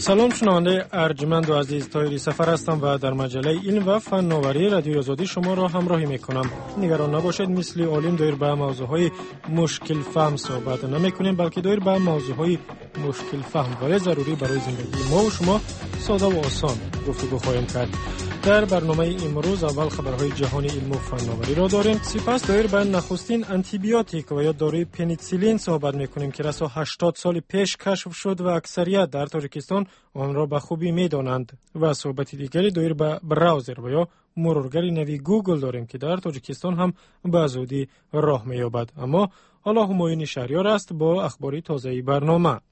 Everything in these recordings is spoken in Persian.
سلام شنونده ارجمند و عزیز، طاهری سفر هستم و در مجله علم و فناوری رادیوی آزادی شما را همراهی میکنم. نگران نباشید، مثل عالم دایر به موضوعهای مشکل فهم صحبت نمیکنیم، بلکه دایر به موضوعهای مشکل فهم ولی ضروری برای زندگی ما و شما ساده و آسان گفتگو خواهیم کرد. در برنامه امروز اول خبرهای جهانی علم و فناوری را داریم، سپس دایر به نخستین آنتیبیوتیک و یا داروی پنیسیلین صحبت میکنیم که رسا 80 سال پیش کشف شد و اکثریت در تاجیکستان آن را به خوبی میدانند. و صحبت دیگری دایر به براوزر و یا مرورگر نوی گوگل داریم که در تاجیکستان هم به زودی راه مییابد. اما حالا همایون شهریار است با اخباری تازه برنامه.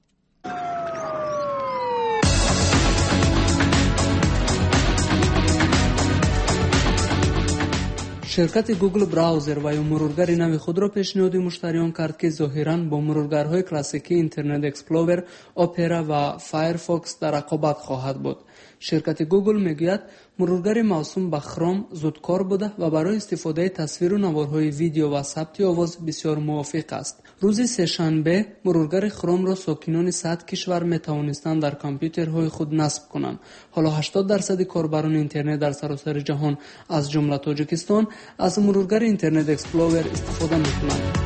شرکت گوگل براوزر و یا مرورگر نوی خود را پیشنهاد مشتریان کرد که ظاهراً با مرورگرهای کلاسیکی اینترنت اکسپلورر، اپرا و فایرفاکس در رقابت خواهد بود. شرکت گوگل میگوید مرورگر موسوم به خروم زودکار بوده و برای استفاده تصویر و نوارهای ویدیو و ثبت آواز بسیار موافق است. روز سه‌شنبه مرورگر خروم را ساکنان 100 کشور میتوانستند در کامپیوترهای خود نصب کنند. حالا 80% کاربران اینترنت در سراسر جهان از جمله تاجیکستان از مرورگر اینترنت اکسپلورر استفاده میکنند.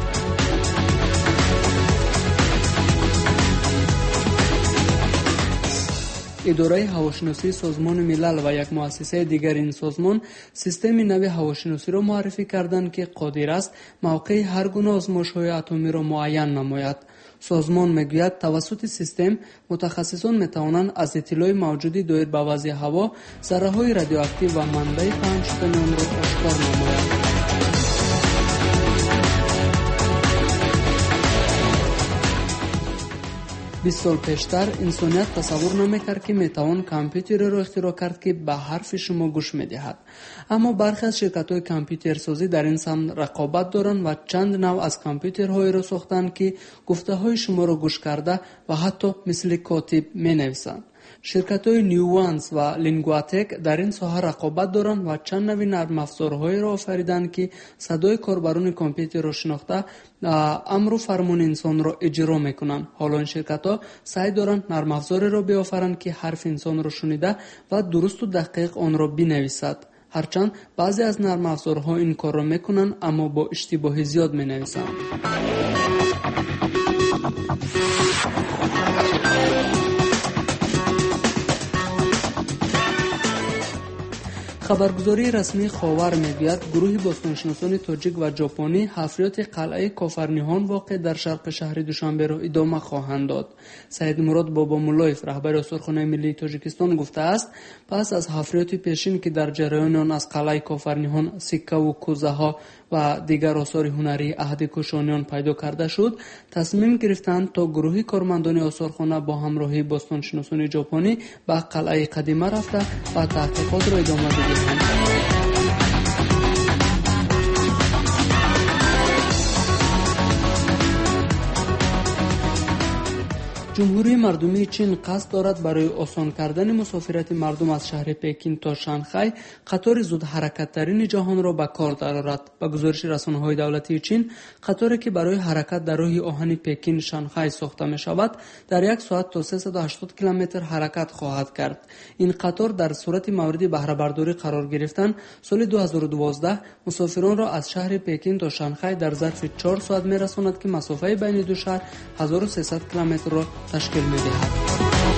اداره هواشناسی سازمان ملل و یک مؤسسه دیگر این سازمان سیستم نوی هواشناسی را معرفی کردند که قادر است موقع هر گونه آزمایش‌های اتمی را معین نماید. سازمان میگوید توسط سیستم متخصصان میتوانند از اطلاع موجودی دایر به وضع هوا ذره‌های رادیواکتیو و منبع پنج شدن آن را آشکار نمایند. 20 سال پیشتر انسانیت تصور نمی‌کرد که میتوان کامپیوتر را اختراع کرد که به حرف شما گوش می‌دهد. اما برخی از شرکت‌های کامپیوترسازی در این سمت رقابت دارند و چند نوع از کامپیوترهایی را ساختند که گفته‌های شما را گوش کرده و حتی مثل کاتب می‌نویسند. شرکت‌های نیوانس و لینگواتک در این ساحه رقابت دارند و چند نوع نرم افزارهایی را آفریدند که صدای کاربران کامپیوتر را شناخته امر و فرمان انسان را اجرا می‌کنند. حالا این شرکت‌ها سعی دارند نرم افزاری را بیافرند که حرف انسان را شنیده و درست و دقیق آن را بنویسد. هرچند بعضی از نرم افزارها این کار را می‌کنند اما با اشتباه زیاد می‌نویسند. خبرگزاری رسمی خاور میگوید گروه باستانشناسان تاجیک و ژاپنی حفریات قلعه کافرنیهان واقع در شرق شهر دوشنبه را ادامه خواهند داد. سید مراد بابامولایف رهبر آثارخانه ملی تاجیکستان گفته است پس از حفریات پیشین که در جریان آن از قلعه کافرنیهان سکه و کوزه ها و دیگر آثار هنری عهد کوشانیان پیدا کرده شد، تصمیم گرفتند تا گروهی کارمندان آثارخانه با همراهی باستانشناسان ژاپنی به قلعه قدیمه رفته و تحقیقات را ادامه دهند. جمهوری مردمی چین قصد دارد برای آسان کردن مسافرت مردم از شهر پکین تا شانگهای قطار زود حرکت ترین جهان را به کار درآورد. با گزارش رسانه‌های دولتی چین، قطاری که برای حرکت در راه آهن پکین شانگهای ساخته می شود در یک ساعت تا 380 کیلومتر حرکت خواهد کرد. این قطار در صورت مورد بهره برداری قرار گرفتن سال 2012 مسافران را از شهر پکین تا شانگهای در ظرف 4 ساعت می رساند که مسافت بین دو شهر 1300 کیلومتر را تشکیل می دهد.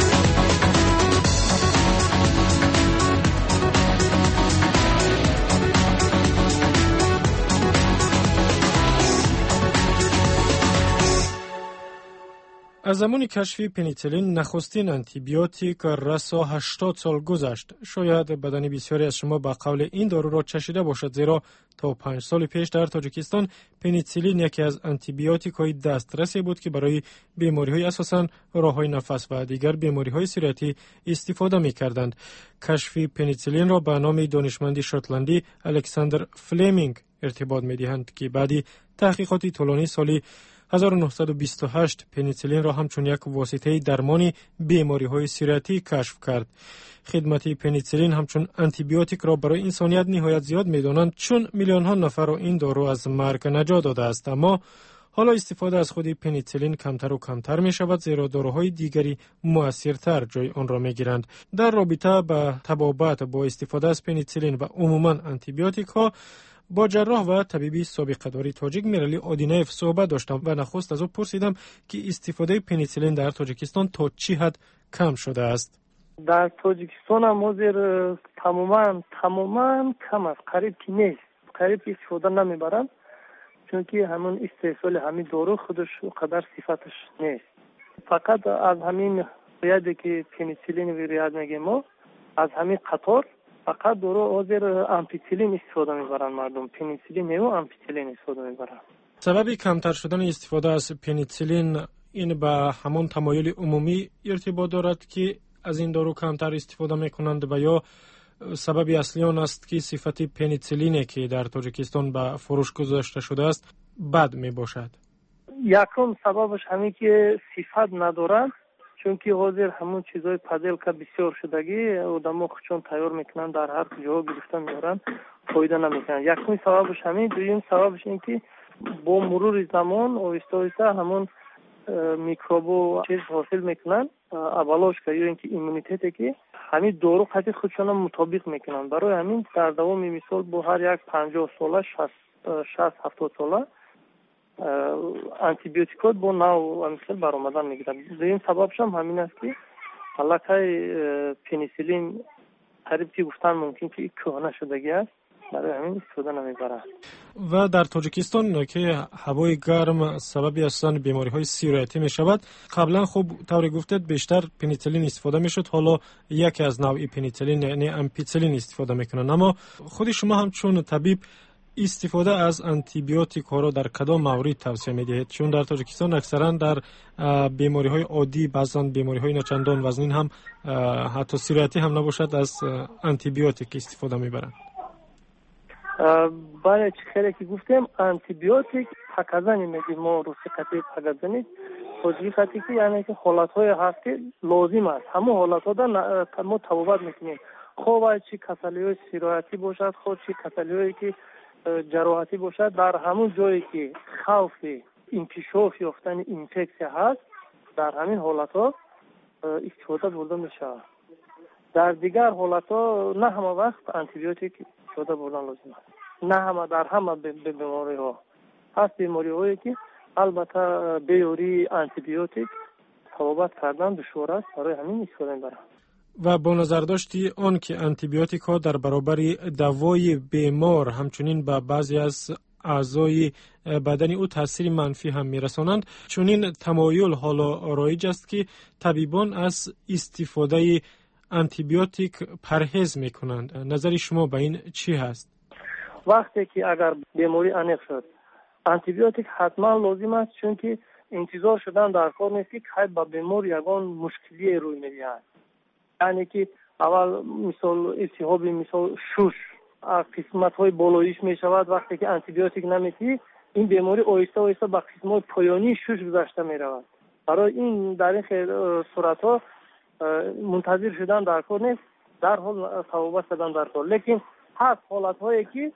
از زمان کشف پنیسیلین نخستین آنتیبیوتیک رسا 80 سال گذشت. شاید بدن بسیاری از شما به قول این دارو را چشیده باشد، زیرا تا 5 سال پیش در تاجیکستان پنیسیلین یکی از آنتیبیوتیک‌های دسترسی بود که برای بیماری‌های اساساً راه‌های نفس و دیگر بیماری‌های سیریتی استفاده می‌کردند. کشف پنیسیلین را به نام دانشمند شوتلندی الکساندر فلمینگ ارتباط می‌دهند که بعدی تحقیقاتی طولانی سالی 1928 پنیسیلین را همچون یک واسطه درمانی بیماری‌های سیریتی کشف کرد. خدمت پنیسیلین همچون آنتیبیوتیک را برای انسانیت نهایت زیاد می‌دانند، چون میلیون‌ها نفر را این دارو از مرگ نجات داده است. اما حالا استفاده از خود پنیسیلین کمتر و کمتر می شود زیرا داروهای دیگری مؤثرتر جای آن را می گیرند. در رابطه با تبابت با استفاده از پنیسیلین و عموما آنتیبیوتیک ها با جراح و طبیبی سابقه داری تاجیک میرالی آدینایف صحبت داشتم و نخست از او پرسیدم که استفاده پنیسیلین در تاجیکستان تا چی حد کم شده است. در تاجیکستان هم حاضر تماما کم است، قریب که نیست، قریب استفاده نمیبرند چون که همون استحصال همین دارو خودش قدر صفتش نیست. فقط از همین ریادی که پنیسیلین و ریاد میگیم ما از همین قطار فقط دارو حاضر آمپیسیلین استفاده میبرند مردم، پنیسیلین و آمپیسیلین استفاده میبرند. سبب کمتر شدن استفاده از پنیسیلین این با همون تمایل عمومی ارتباط دارد که از این دارو کمتر استفاده میکنند و یا سبب اصلی آن است که صفت پنیسیلینی که در تاجیکستان به فروش گذاشته شده است بد می باشد؟ یکم سببش همین که صفت ندارند چون که حاضر همون چیزای پدل که بسیار شدگی آدم‌ها خودشون تیار میکنن در هر جا گرفتن میارن فایده نمیکنن. یکم سببش همین، دوم سببش این که با مرور زمان آهسته آهسته همون میکروبو چیز حاصل میکنن اولاش که یا اینکه ایمونیته که همین دارو قطعی خودشون مطابق میکنن. برای همین در دوام مثال با هر یک 50 ساله 60-70 ساله آنتیبیوتیکات با نو مثل برآمدن میگیرن. دویم سببش هم همین است که علاقه پنیسیلین قریب که گفتن ممکن که کهنه شدگی است، برای همین استفاده نمیبرند. و در تاجیکستان که هوای گرم سببی اصلا بیماری های سیرایتی می شود، قبلا خوب طوری گفتید بیشتر پنیسیلین استفاده می شد، حالا یکی از نوعی پنیسیلین یعنی آمپیسیلین استفاده می کنند. اما خود شما هم چون طبیب استفاده از آنتیبیوتیک ها را در کدام مورد توصیه می دهید؟ چون در تاجیکستان اکثرا در بیماری های عادی، بعضا بیماری های ناچندان وزنین هم حتی سیرایتی هم نباشد از آنتیبیوتیک استفاده می برند. برای خیلی که گفتیم آنتیبیوتیک پکازنی میگیم ما روسی قطعی پکازنی توجیه قطعی که یعنی که حالت های هست که لازم است همون حالت ها در ما تبابت میکنیم. خواه چی کسلی های سیرایتی باشد، خواه چی کسلی هایی که جراحتی باشد، در همون جایی که خوف انکشاف یافتن اینفکسیا هست در همین حالت ها استفاده برده میشه. در دیگر حالت ها نه همه وقت آنتیبیوتیک استفاده بردن لازم است. نه همه در همه بیماری ها هست بیماری هایی که البته بیوری آنتیبیوتیک تبابت کردن دشوار است، برای همین استفاده میبرند. و با نظر داشتی آن که آنتیبیوتیک ها در برابر دوای بیمار همچنین به بعضی از اعضای بدنی او تاثیر منفی هم میرسانند، چنین تمایل حالا رایج است که طبیبان از استفاده آنتیبیوتیک پرهیز میکنند. نظر شما به این چی هست؟ وقتی که اگر بیماری انیق شد آنتیبیوتیک حتما لازم است، چون که انتظار شدن در کار نیست که با بیمار یگان مشکلی روی میدهد. یعنی که اول مثال التهاب مثال شوش قسمت های بالاییش می شود، وقتی که آنتیبیوتیک نمیتی این بیماری آهسته آهسته به قسمت های پایانی شوش گذشته می رود. برای این در این صورت ها منتظر شدن در کار نیست، در حال تبابت شدن در کار. لیکن هست حالت هایی که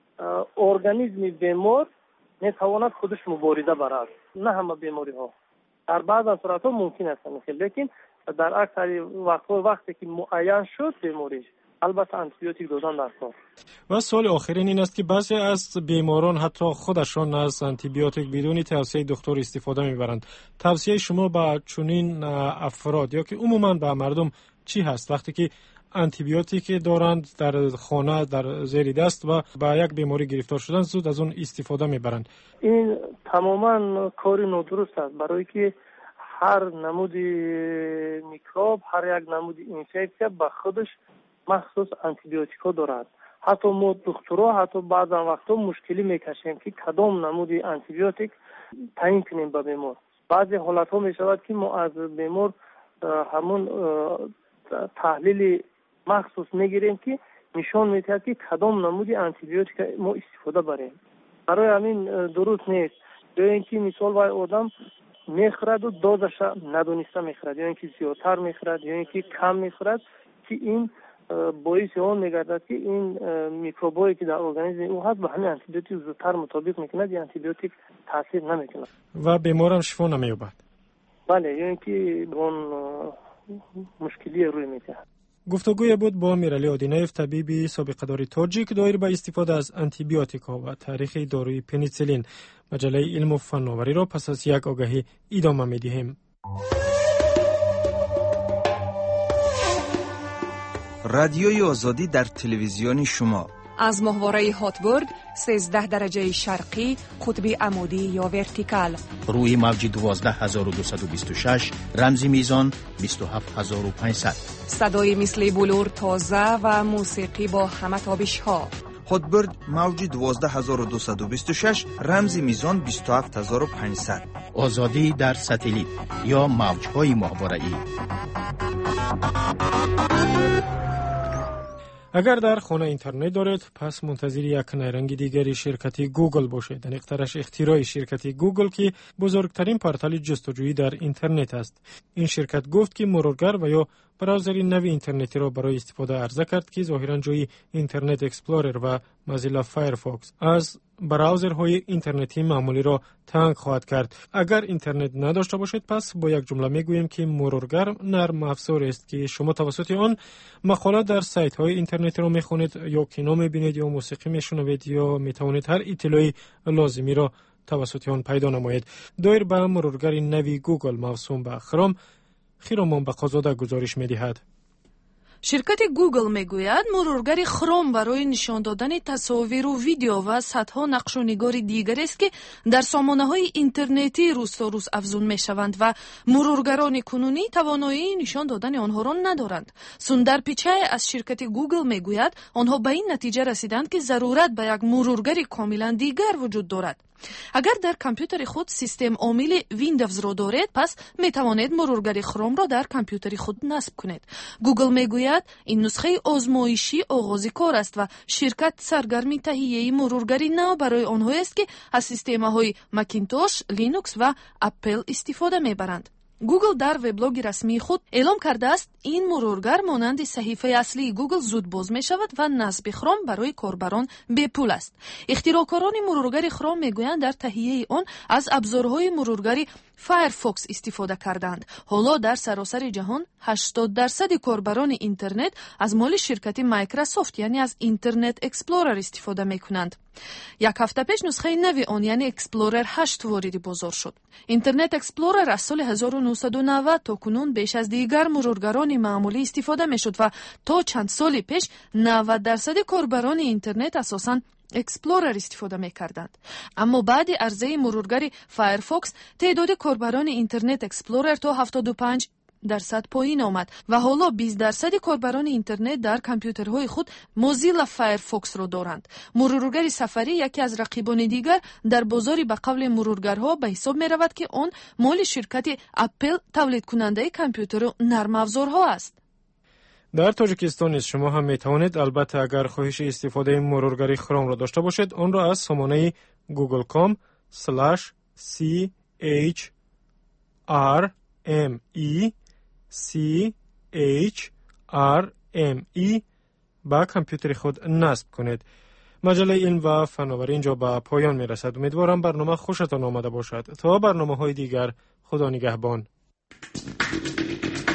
ارگانیسم بیمار نتواند خودش مبارزه برد. نه همه بیماری ها، در بعض صورت ها ممکن است لیکن در اکثر وقتی که معین شد بیماریش البته آنتیبیوتیک دادن در کار. و سوال آخرین این است که بعضی از بیماران حتی خودشان از آنتیبیوتیک بدون توصیه دکتر استفاده میبرند. توصیه شما با چنین افراد یا که عموما به مردم چی هست وقتی که آنتیبیوتیک دارند در خانه در زیر دست و با یک بیماری گرفتار شدن زود از اون استفاده میبرند؟ این تماما کار نادرست است، برای که هر نمود میکروب، هر یک نمود اینفکسیا با خودش مخصوص آنتیبیوتیکا دارد. حتی ما دکترها حتی بعضا وقتا مشکلی میکشیم که کدام نمود آنتیبیوتیک تعیین کنیم به بیمار. بعضی حالت ها می شود که ما از بیمار همون تحلیل مخصوص میگیریم که نشان میدهد که کدام نمود آنتیبیوتیک ما استفاده بریم. برای همین درست نیست. یا اینکه مثال وای آدم میخورد و دازش ندونسته میخورد، یا اینکه زیادتر میخورد یا اینکه کم میخورد، که این باعث اون میگردد که این میکروبایی که در ارگانیسم او هست به همین آنتیبیوتیک زودتر مطابق میکنه، این آنتیبیوتیک تاثیر نمیکنه و بیمارم شفا نمییابد. بله، یعنی که اون مشکلی روی میده. گفتگوی بود با میرعلی آدینایف، طبیب سابقه دار تاجیک دایر به استفاده از آنتیبیوتیک‌ها و تاریخ داروی پنیسیلین. مجله علم و فناوری را پس از یک آگهی ادامه می‌دهیم. رادیوی آزادی در تلویزیون شما از ماهواره هاتبورد 13 درجه شرقی قطب عمودی یا ورتیکال، روی موج 12226 رمزی میزان 27500، صدای مثل بلور تازه و موسیقی با همه تابش ها. هاتبورد موج 12226 رمزی میزان 27500. آزادی در ساتلیت یا موج‌های ماهواره‌ای. اگر در خانه اینترنت دارید، پس منتظر یک نیرنگ دیگری شرکت گوگل باشید. نقطه‌اش اختراع شرکت گوگل که بزرگترین پورتال جستجویی در اینترنت است. این شرکت گفت که مرورگر و یا براوزر نوی اینترنتی را برای استفاده عرضه کرد که ظاهراً جای اینترنت اکسپلورر و موزیلا فایرفاکس از براوزرهای اینترنتی معمولی را تنگ خواهد کرد. اگر اینترنت نداشته باشید، پس با یک جمله میگوییم که مرورگر نرم افزار است که شما توسط آن مقالات در سایت های اینترنتی را میخونید یا کینو میبینید یا موسیقی میشنوید یا میتوانید هر اطلاعی لازمی را توسط آن پیدا نمایید. دایر به مرورگر نوی گوگل موسوم به خرام، خیرامان بقازاده گزارش می‌دهد. شرکت گوگل میگوید مرورگر خروم برای نشان دادن تصاویر و ویدیو و صدها نقش و نگار دیگر است که در سامانه‌های اینترنتی روز تا روز افزون میشوند و مرورگران کنونی توانایی نشان دادن آنها را ندارند. سوندر پیچای از شرکت گوگل میگوید آنها به این نتیجه رسیدند که ضرورت به یک مرورگر کاملا دیگر وجود دارد. اگر در کامپیوتر خود سیستم عامل ویندوز را دارید، پس می توانید مرورگر خروم را در کامپیوتر خود نصب کنید. گوگل میگوید این نسخه آزمایشی آغاز کار است و شرکت سرگرم تهیه مرورگری نو برای آنها است که از سیستم‌های مکینتوش، لینوکس و اپل استفاده میبرند. گوگل در وبلاگ رسمی خود اعلام کرده است این مرورگر مانند صحیفه اصلی گوگل زود باز می شود و نصب خروم برای کاربران به پول است. اختراعکاران مرورگر خروم میگویند در تهیه آن از ابزارهای مرورگری فایرفاکس استفاده کردند. حالا در سراسر جهان 80% کاربران اینترنت از مال شرکت مایکروسافت یعنی از اینترنت اکسپلورر استفاده میکنند. یک هفته پیش نسخه نوی آن یعنی اکسپلورر 8 وارد بازار شد. اینترنت اکسپلورر از سال 1990 تا کنون بیش از دیگر مرورگران معمولی استفاده میشد و تا چند سال پیش 90% کاربران اینترنت اساساً اکسپلورر استفاده می‌کردند. اما بعد عرضه مرورگر فایرفاکس تعداد کاربران اینترنت اکسپلورر تا 75% پایین آمد و حالا 20% کاربران اینترنت در کامپیوترهای خود موزیلا فایرفاکس را دارند. مرورگر سفری یکی از رقیبان دیگر در بازار به قول مرورگرها به حساب می رود که آن مال شرکت اپل تولید کننده کامپیوتر و نرم افزارها است. در تاجیکستان نیز شما هم می توانید، البته اگر خواهش استفاده مرورگری خروم را داشته باشید، آن را از سامانه google.com/CHRME با کامپیوتر خود نصب کنید. مجله علم و فناوری اینجا به پایان می رسد. امیدوارم برنامه خوشتان آمده باشد. تا برنامه‌های دیگر، خدا نگهبان.